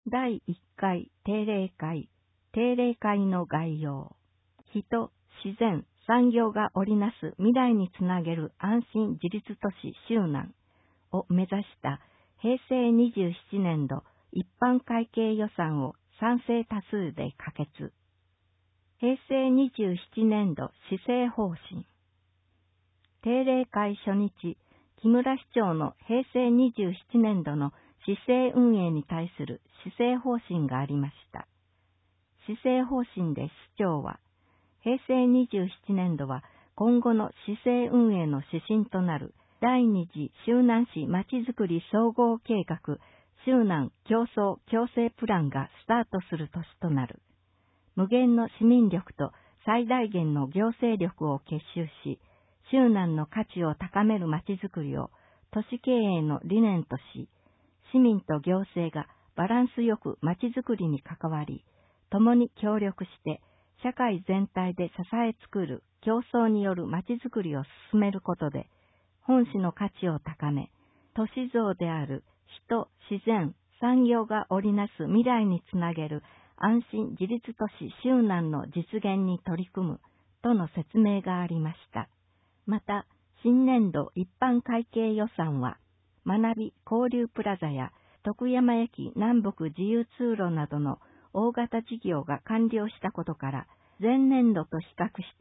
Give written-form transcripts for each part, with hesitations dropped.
第1回定例会、定例会の概要。人、自然、産業が織りなす未来につなげる安心自立都市周南を目指した平成27年度一般会計予算を賛成多数で可決。平成27年度施政方針。定例会初日、木村市長の平成27年度の市政運営に対する施政方針がありました。施政方針で市長は、平成27年度は今後の市政運営の指針となる第二次周南市まちづくり総合計画周南競争共生プランがスタートする年となる。無限の市民力と最大限の行政力を結集し、周南の価値を高めるまちづくりを都市経営の理念とし、市民と行政がバランスよくまちづくりに関わり、共に協力して社会全体で支え作る競争によるまちづくりを進めることで、本市の価値を高め、都市像である人、自然、産業が織りなす未来につなげる安心自立都市周南の実現に取り組むとの説明がありました。また、新年度一般会計予算は、学び交流プラザや徳山駅南北自由通路などの大型事業が完了したことから、前年度と比較して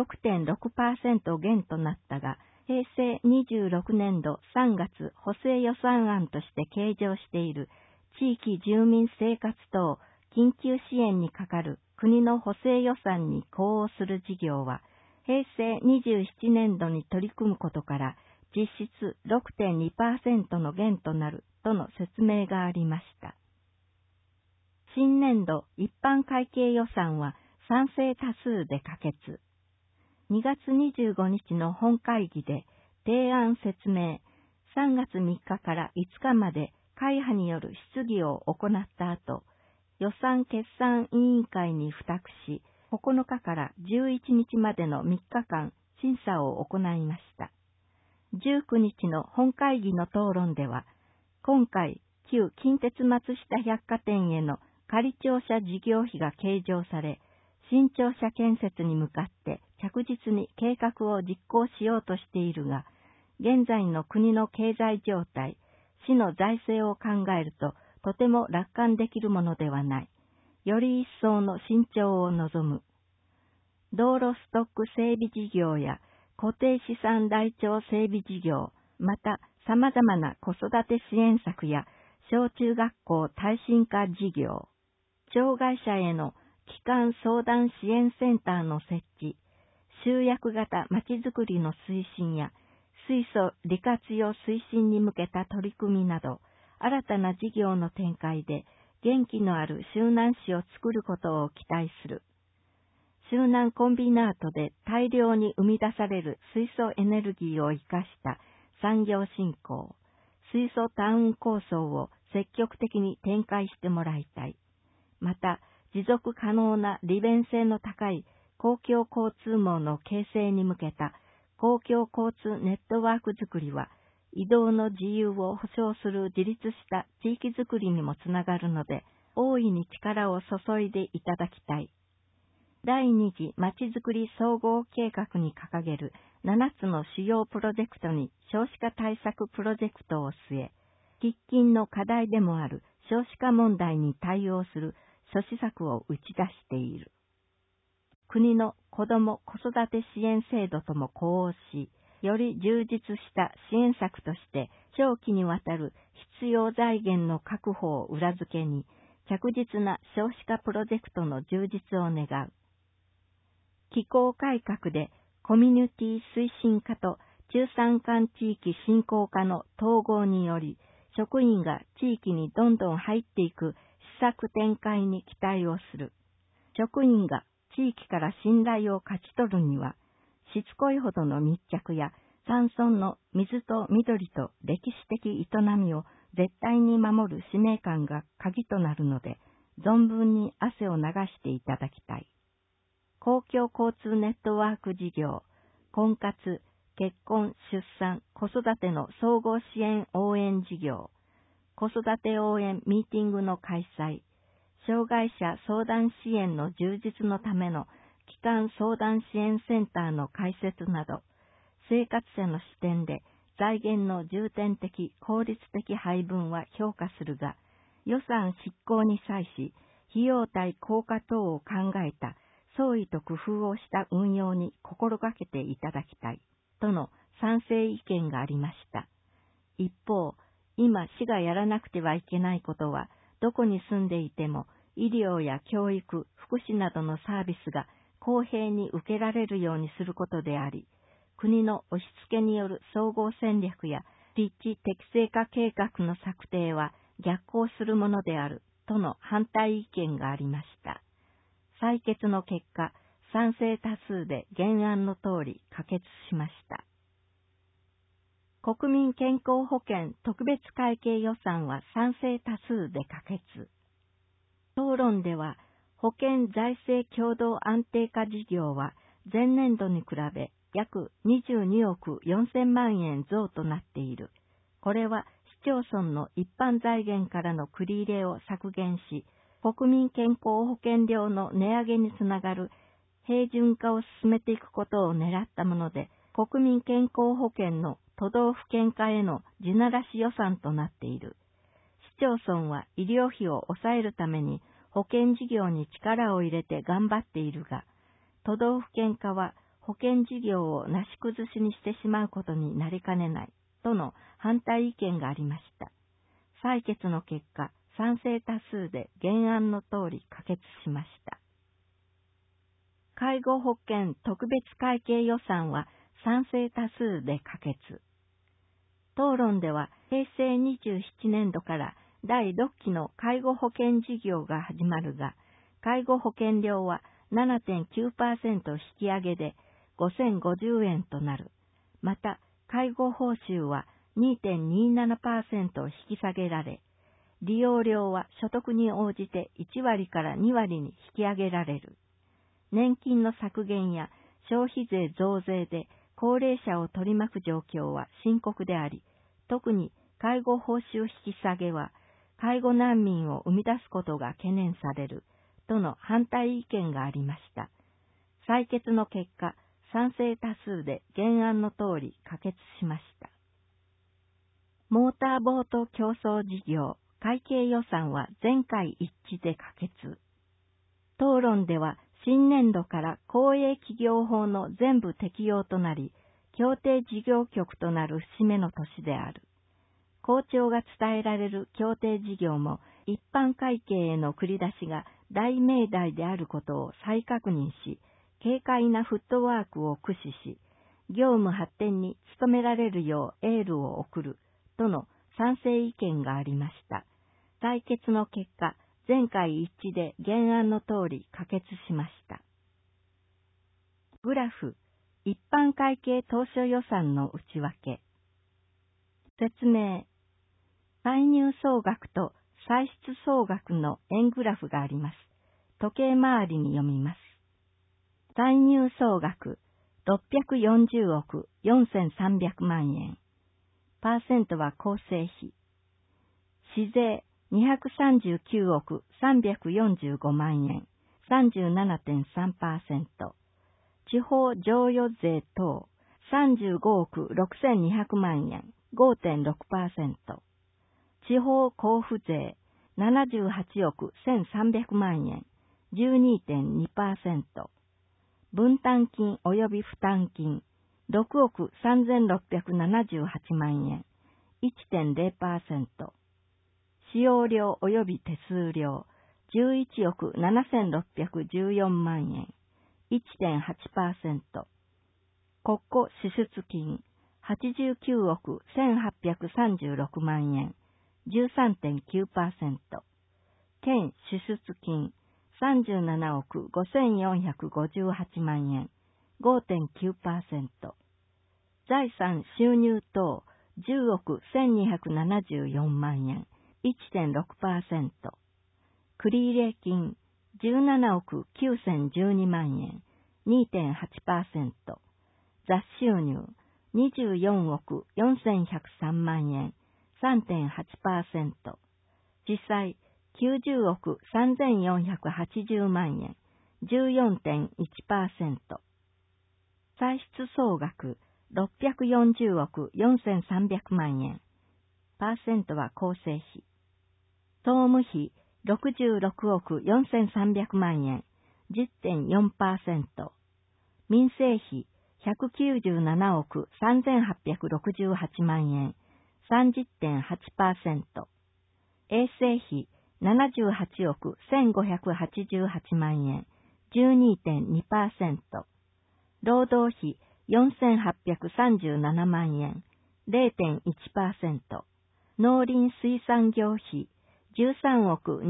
6.6% 減となったが、平成26年度3月補正予算案として計上している地域住民生活等緊急支援にかかる国の補正予算に呼応する事業は、平成27年度に取り組むことから、実質 6.2% の減となるとの説明がありました。新年度一般会計予算は賛成多数で可決。2月25日の本会議で提案説明、3月3日から5日まで会派による質疑を行った後、予算決算委員会に付託し、9日から11日までの3日間審査を行いました。19日の本会議の討論では、今回旧近鉄松下百貨店への仮庁舎事業費が計上され、新庁舎建設に向かって着実に計画を実行しようとしているが、現在の国の経済状態、市の財政を考えるととても楽観できるものではない。より一層の慎重を望む。道路ストック整備事業や固定資産台帳整備事業、また様々な子育て支援策や小中学校耐震化事業、障害者への基幹相談支援センターの設置、集約型まちづくりの推進や水素利活用推進に向けた取り組みなど、新たな事業の展開で元気のある周南市を作ることを期待する。周南コンビナートで大量に生み出される水素エネルギーを生かした産業振興、水素タウン構想を積極的に展開してもらいたい。また、持続可能な利便性の高い公共交通網の形成に向けた公共交通ネットワークづくりは、移動の自由を保障する自立した地域づくりにもつながるので、大いに力を注いでいただきたい。第二次まちづくり総合計画に掲げる7つの主要プロジェクトに少子化対策プロジェクトを据え、喫緊の課題でもある少子化問題に対応する諸施策を打ち出している。国の子ども子育て支援制度とも呼応し、より充実した支援策として長期にわたる必要財源の確保を裏付けに、着実な少子化プロジェクトの充実を願う。機構改革でコミュニティ推進課と中山間地域振興課の統合により、職員が地域にどんどん入っていく施策展開に期待をする。職員が地域から信頼を勝ち取るには、しつこいほどの密着や山村の水と緑と歴史的営みを絶対に守る使命感が鍵となるので、存分に汗を流していただきたい。公共交通ネットワーク事業、婚活、結婚、出産、子育ての総合支援応援事業、 子育て応援ミーティングの開催、障害者相談支援の充実のための基幹相談支援センターの開設など、生活者の視点で財源の重点的、効率的配分は評価するが、予算執行に際し、費用対効果等を考えた創意と工夫をした運用に心がけていただきたい、との賛成意見がありました。一方、今市がやらなくてはいけないことは、どこに住んでいても医療や教育、福祉などのサービスが公平に受けられるようにすることであり、国の押し付けによる総合戦略や立地適正化計画の策定は逆行するものであるとの反対意見がありました。採決の結果、賛成多数で原案の通り可決しました。国民健康保険特別会計予算は賛成多数で可決。討論では、保険財政共同安定化事業は前年度に比べ約22億4000万円増となっている。これは市町村の一般財源からの繰り入れを削減し、国民健康保険料の値上げにつながる平準化を進めていくことを狙ったもので、国民健康保険の都道府県化への地ならし予算となっている。市町村は医療費を抑えるために保険事業に力を入れて頑張っているが、都道府県化は保険事業をなし崩しにしてしまうことになりかねないとの反対意見がありました。採決の結果、賛成多数で原案の通り可決しました。介護保険特別会計予算は賛成多数で可決。討論では平成27年度から第6期の介護保険事業が始まるが、介護保険料は 7.9% 引き上げで5050円となる。また、介護報酬は 2.27% 引き下げられ、利用料は所得に応じて1割から2割に引き上げられる。年金の削減や消費税増税で高齢者を取り巻く状況は深刻であり、特に介護報酬引き下げは介護難民を生み出すことが懸念されるとの反対意見がありました。採決の結果、賛成多数で原案の通り可決しました。モーターボート競争事業会計予算は全会一致で可決。討論では新年度から公営企業法の全部適用となり、協定事業局となる節目の年である。公聴が伝えられる協定事業も一般会計への繰り出しが大命題であることを再確認し、軽快なフットワークを駆使し、業務発展に努められるようエールを送るとの賛成意見がありました。採決の結果、全会一致で原案の通り可決しました。グラフ、一般会計当初予算の内訳。説明。歳入総額と歳出総額の円グラフがあります。時計回りに読みます。歳入総額640億4300万円。パーセントは構成費。市税239億345万円。37.3%。地方譲与税等35億6200万円。5.6%。地方交付税78億1300万円。12.2%。分担金及び負担金6億3678万円。1.0%。使用料及び手数料11億7614万円。1.8%。国庫支出金89億1836万円。13.9%。県支出金37億5458万円。5.9%。財産収入等10億1274万円。1.6%。繰入金17億9012万円。2.8%。雑収入24億4103万円。 3.8%、実際90億3480万円、14.1%、歳出総額640億4300万円、パーセントは構成費、総務費66億4300万円、10.4%、民生費197億3868万円、30.8%、衛生費78億1588万円、12.2%、労働費4837万円、0.1%、農林水産業費13億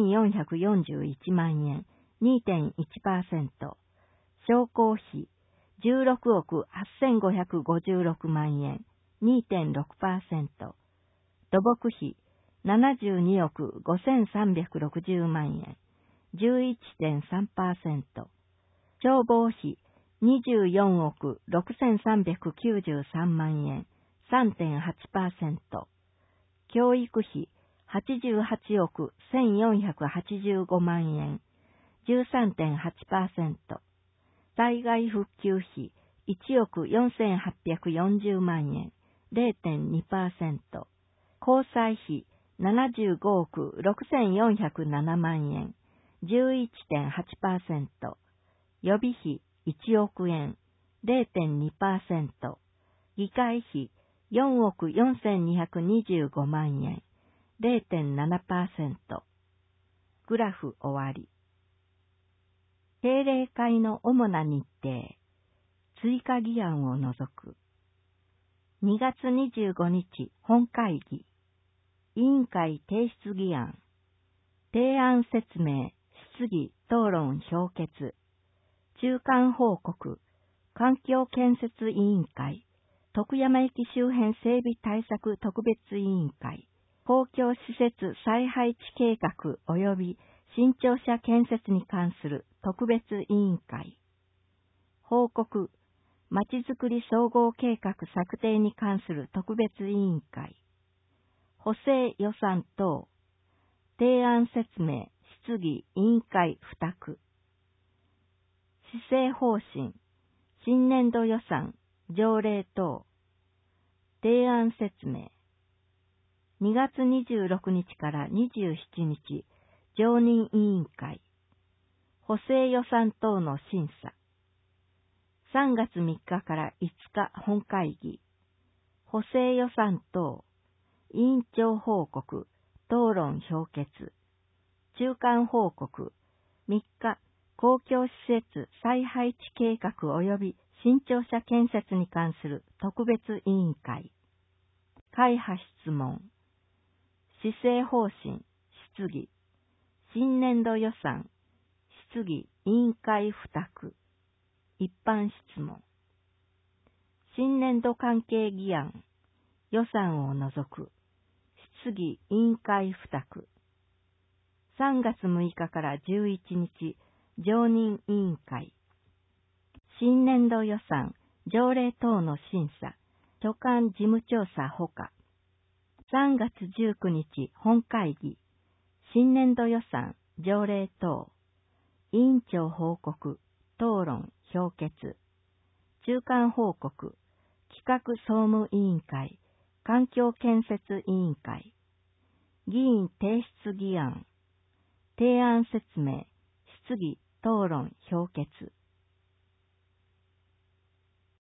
2441万円、2.1%、商工費16億8556万円、2.6%、土木費72億5360万円、11.3%、消防費24億6393万円、3.8%、教育費88億1485万円、13.8%、災害復旧費1億4840万円、0.2%、交際費75億6407万円、11.8%、予備費1億円、0.2%、議会費4億4225万円、0.7%。グラフ終わり。定例会の主な日程、追加議案を除く。2月25日本会議、委員会提出議案、提案説明、質疑、討論、評決、中間報告、環境建設委員会、徳山駅周辺整備対策特別委員会、公共施設再配置計画及び新庁舎建設に関する特別委員会、報告、まちづくり総合計画策定に関する特別委員会、補正予算等、提案説明、質疑委員会付託、施政方針、新年度予算、条例等、提案説明、2月26日から27日、常任委員会、補正予算等の審査、3月3日から5日本会議、補正予算等、委員長報告、討論評決、中間報告、3日、公共施設再配置計画及び新庁舎建設に関する特別委員会、会派質問、施政方針、質疑、新年度予算、質疑委員会付託、一般質問、新年度関係議案、予算を除く、質疑委員会付託、3月6日から11日、常任委員会、新年度予算、条例等の審査、所管事務調査ほか、3月19日本会議、新年度予算、条例等、委員長報告、討論、評決、中間報告、企画総務委員会、環境建設委員会、議員提出議案、提案説明、質疑、討論、評決、